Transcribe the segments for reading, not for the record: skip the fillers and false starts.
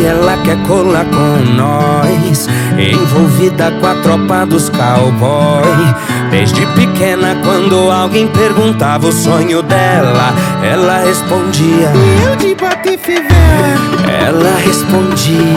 e ela quer colar com nós, envolvida com a tropa dos cowboy. Desde pequena, quando alguém perguntava o sonho dela, ela respondia: eu de Patife velho. Ela respondia: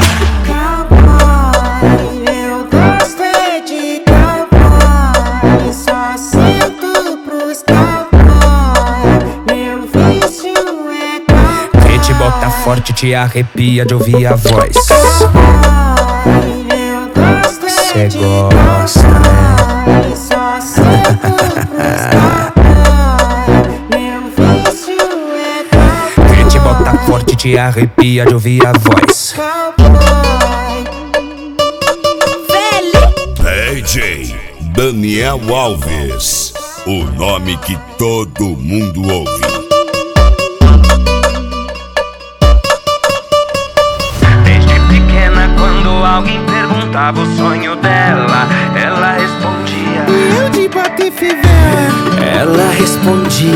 cowboy, eu gosto é de cowboy, só sinto pros cowboy, meu vício é cowboy. Quem te bota forte te arrepia de ouvir a voz. Cowboy, eu gosto é de gosta, cowboy, só sinto pros cowboy, meu vício é cowboy. Quem te bota forte te arrepia de ouvir a voz. DJ Daniel Alves, o nome que todo mundo ouve. Desde pequena, quando alguém perguntava o sonho dela, ela respondia: eu de Patife velho. Ela respondia: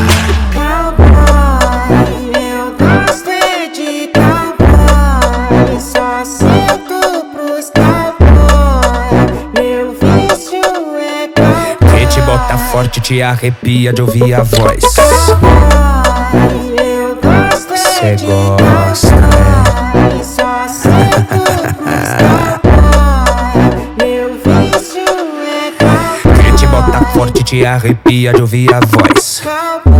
cowboy, eu gosto é de cowboy, só sinto pros cowboy, meu vício é cowboy. quem te bota forte te arrepia de ouvir a voz. Cowboy, eu gosto é de gosta, cowboy, só sinto pros cowboy, meu vício é cowboy. Quem te bota forte te arrepia de ouvir a voz. Cowboy.